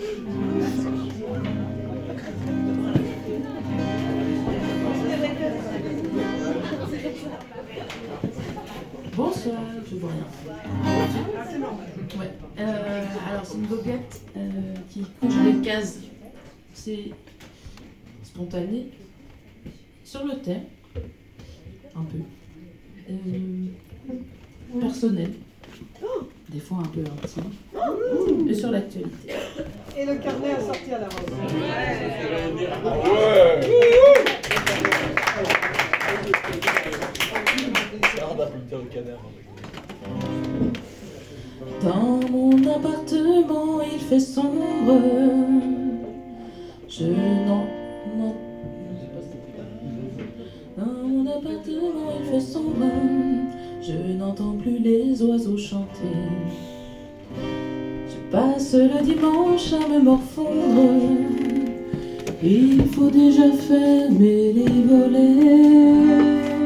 Bonsoir, je vois rien. Ouais. Alors c'est une goguette qui couche les cases. C'est spontané. Sur le thème, un peu. Personnel. Des fois un peu intime. Et sur l'actualité. Et le carnet a sorti à la rentrée. Dans mon appartement, il fait sombre. Dans mon appartement, il fait sombre. Je n'entends plus les oiseaux chanter. Je passe le dimanche à me morfondre. Il faut déjà fermer les volets.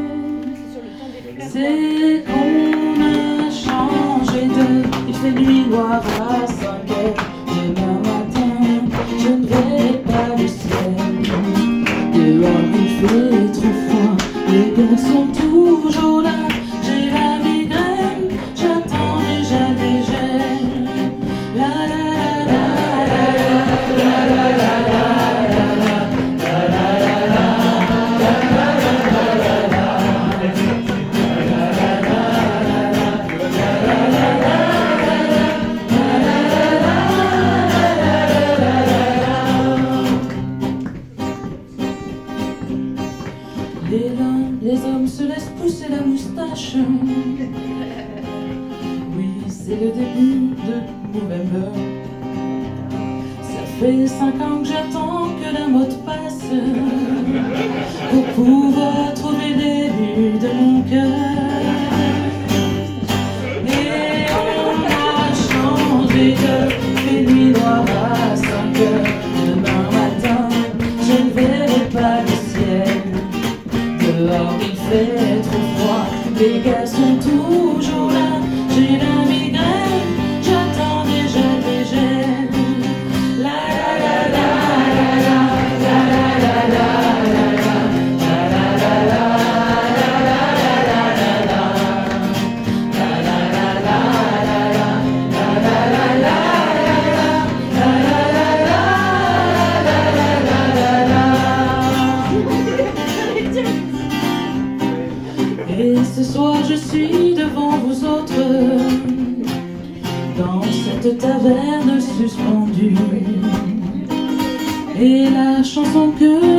C'est qu'on a changé d'heure. Il fait nuit noire à 5 heures. Demain matin, je ne verrai pas le ciel. Dehors il fait trop froid. Les gars sont toujours là. J'ai la migraine, j'attends déjà des gènes. La la la la la la la la les hommes se laissent pousser la moustache. Oui, c'est le début de November. Ça fait 5 ans que j'attends que la mode passe pour pouvoir trouver les buts de mon cœur. Et on a changé d'heure, il fait nuit noire à 5 heures. Demain matin, je ne verrai pas le ciel. Dehors il fait trop froid, les gars sont toujours là. J'ai la migraine, j'attends déjà des gènes. La la la la la la la la Et ce soir je suis devant vous autres, dans cette taverne suspendue. Et la chanson que